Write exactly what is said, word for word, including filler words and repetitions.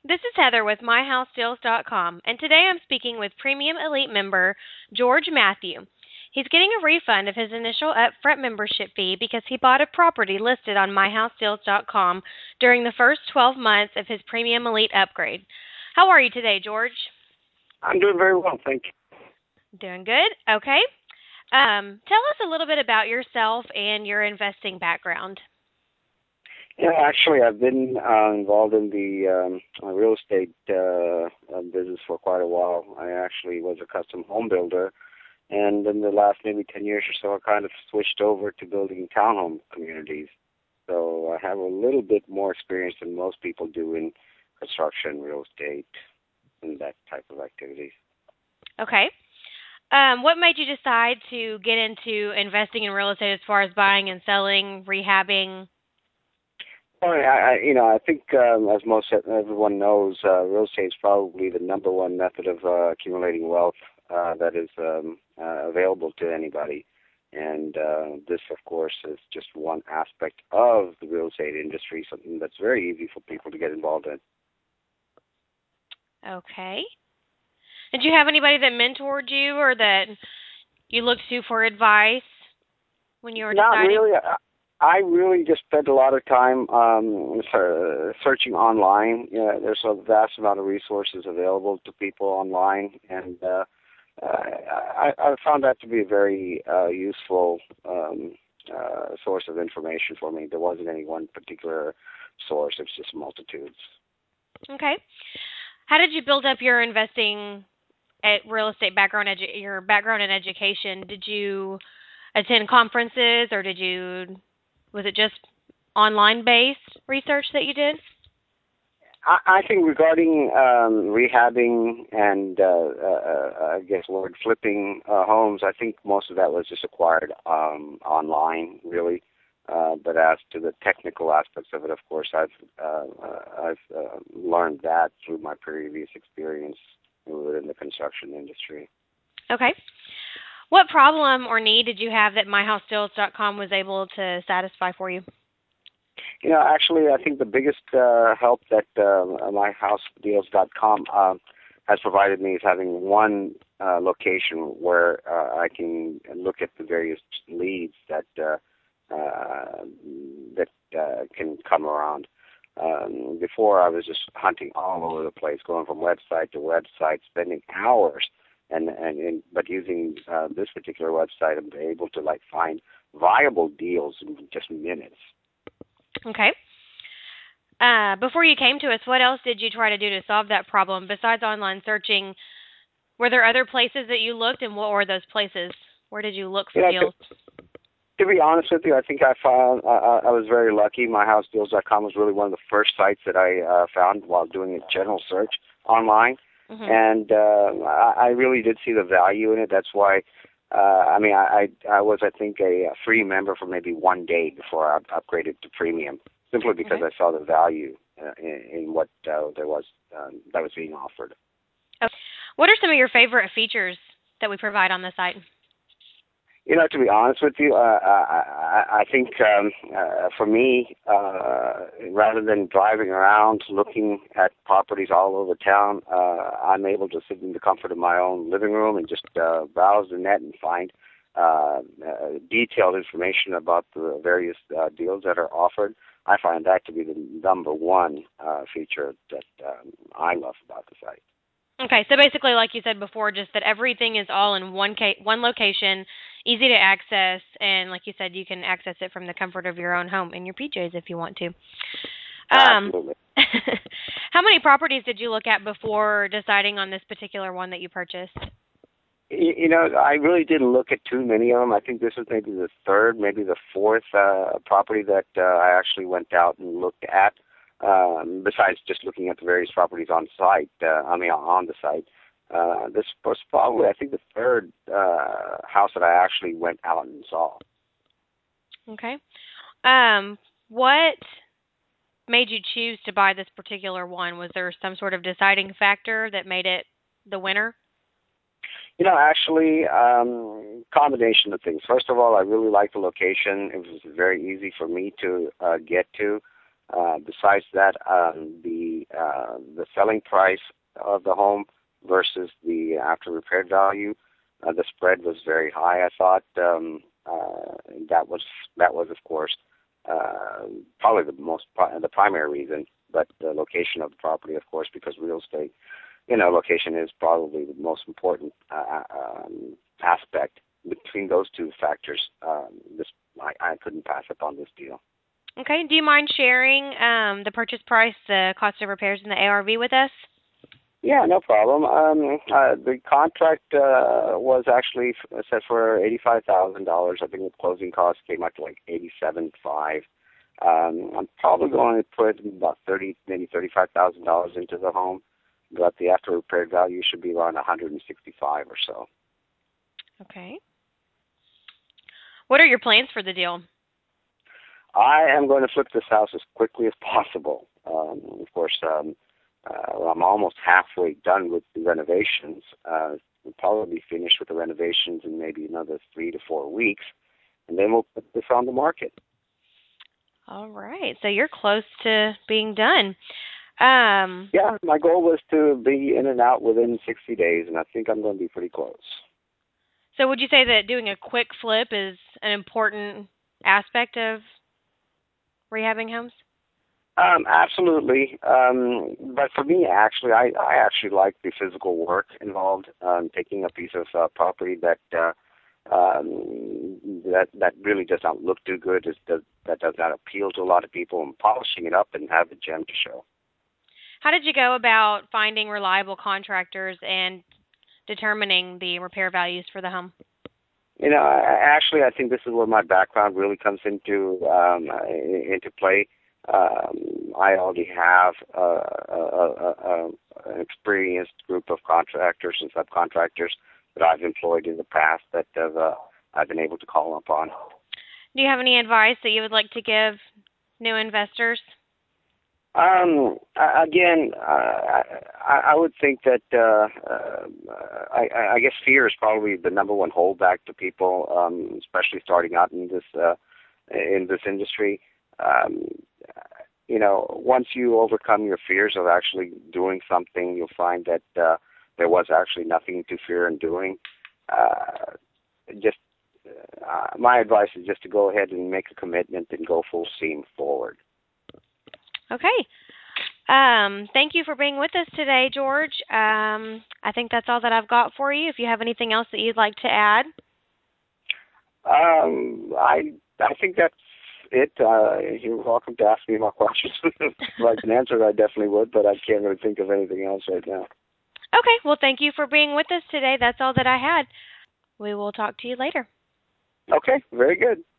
This is Heather with my house deals dot com, and today I'm speaking with Premium Elite member George Matthew. He's getting a refund of his initial upfront membership fee because he bought a property listed on my house deals dot com during the first twelve months of his Premium Elite upgrade. How are you today, George? I'm doing very well, thank you. Doing good? Okay. Um, tell us a little bit about yourself and your investing background. Yeah, actually, I've been uh, involved in the um, uh, real estate uh, uh, business for quite a while. I actually was a custom home builder, and in the last maybe ten years or so, I kind of switched over to building townhome communities. So I have a little bit more experience than most people do in construction, real estate, and that type of activities. Okay. Um, what made you decide to get into investing in real estate as far as buying and selling, rehabbing? Well, I, I, you know, I think um, as most everyone knows, uh, real estate is probably the number one method of uh, accumulating wealth uh, that is um, uh, available to anybody. And uh, this, of course, is just one aspect of the real estate industry, something that's very easy for people to get involved in. Okay. Did you have anybody that mentored you or that you looked to for advice when you were Not deciding? really. I, I really just spent a lot of time um, ser- searching online. You know, there's a vast amount of resources available to people online, and uh, I, I found that to be a very uh, useful um, uh, source of information for me. There wasn't any one particular source; it was just multitudes. Okay. How did you build up your investing at real estate background, edu- your background in education? Did you attend conferences or did you, was it just online based research that you did? I, I think regarding um, rehabbing and uh, uh, uh, I guess word flipping uh, homes, I think most of that was just acquired um, online, really. Uh, but as to the technical aspects of it, of course, I've uh, uh, I've uh, learned that through my previous experience within the construction industry. Okay. What problem or need did you have that my house deals dot com was able to satisfy for you? You know, actually, I think the biggest uh, help that uh, my house deals dot com uh, has provided me is having one uh, location where uh, I can look at the various leads that uh, uh, that uh, can come around. Um, before, I was just hunting all over the place, going from website to website, spending hours. And, and, and but using uh, this particular website, I'm able to like find viable deals in just minutes. Okay. Uh, before you came to us, what else did you try to do to solve that problem besides online searching? Were there other places that you looked, and what were those places? Where did you look for Yeah, deals? to be honest with you, I think I found uh, I was very lucky. my house deals dot com was really one of the first sites that I uh, found while doing a general search online, Mhm. and uh, I, I really did see the value in it. That's why. Uh, I mean, I, I I was I think a, a free member for maybe one day before I upgraded to premium, simply because Okay. I saw the value uh, in, in what uh, there was um, that was being offered. Okay. What are some of your favorite features that we provide on the site? You know, to be honest with you, uh, I, I I think um, uh, for me, uh, rather than driving around looking at properties all over town, uh, I'm able to sit in the comfort of my own living room and just uh, browse the net and find uh, uh, detailed information about the various uh, deals that are offered. I find that to be the number one uh, feature that um, I love about the site. Okay, so basically, like you said before, just that everything is all in one ca- one location, easy to access, and like you said, you can access it from the comfort of your own home in your P Js if you want to. Um, Absolutely. how many properties did you look at before deciding on this particular one that you purchased? You, you know, I really didn't look at too many of them. I think this is maybe the third, maybe the fourth uh, property that uh, I actually went out and looked at. Um, besides just looking at the various properties on site, uh, I mean on the site. Uh, this was probably, I think, the third uh, house that I actually went out and saw. Okay. Um, what made you choose to buy this particular one? Was there some sort of deciding factor that made it the winner? You know, actually, um, combination of things. First of all, I really like the location. It was very easy for me to uh, get to. Uh, besides that, um, the uh, the selling price of the home versus the after repaired value. Uh, the spread was very high. I thought um, uh, that was that was of course uh, probably the most the primary reason, but the location of the property, of course, because real estate, you know, location is probably the most important uh, um, aspect. Between those two factors, um, this I, I couldn't pass up on this deal. Okay. Do you mind sharing um, the purchase price, the cost of repairs, and the A R V with us? Yeah, no problem. Um, uh, the contract uh, was actually f- set for eighty-five thousand dollars. I think the closing costs came out to like eighty-seven five. Um, I'm probably going to put about thirty, maybe thirty-five thousand dollars into the home, but the after repaired value should be around one hundred sixty-five or so. Okay. What are your plans for the deal? I am going to flip this house as quickly as possible. Um, of course, um, uh, well, I'm almost halfway done with the renovations. Uh, we'll probably be finished with the renovations in maybe another three to four weeks, and then we'll put this on the market. All right. So you're close to being done. Um, Yeah, my goal was to be in and out within sixty days, and I think I'm going to be pretty close. so would you say that doing a quick flip is an important aspect of rehabbing homes? Um, absolutely. Um, but for me, actually, I, I actually like the physical work involved. Um, taking a piece of uh, property that uh, um, that that really does not look too good, is, does, that does not appeal to a lot of people, and polishing it up and have a gem to show. How did you go about finding reliable contractors and determining the repair values for the home? You know, I, actually, I think this is where my background really comes into um, into play. Um, I already have a, a, a, a, an experienced group of contractors and subcontractors that I've employed in the past that have, uh, I've been able to call upon. Do you have any advice that you would like to give new investors? Um, again, uh, I, I would think that uh, uh, I, I guess fear is probably the number one holdback to people, um, especially starting out in this uh, in this industry. Um, you know, once you overcome your fears of actually doing something, you'll find that uh, there was actually nothing to fear in doing. Uh, just uh, my advice is just to go ahead and make a commitment and go full steam forward. Okay. Um, thank you for being with us today, George. Um, I think that's all that I've got for you. If you have anything else that you'd like to add. Um, I I think that's it. Uh, you're welcome to ask me more questions. If I can answer, I definitely would, but I can't really think of anything else right now. Okay. Well, thank you for being with us today. That's all that I had. We will talk to you later. Okay, very good.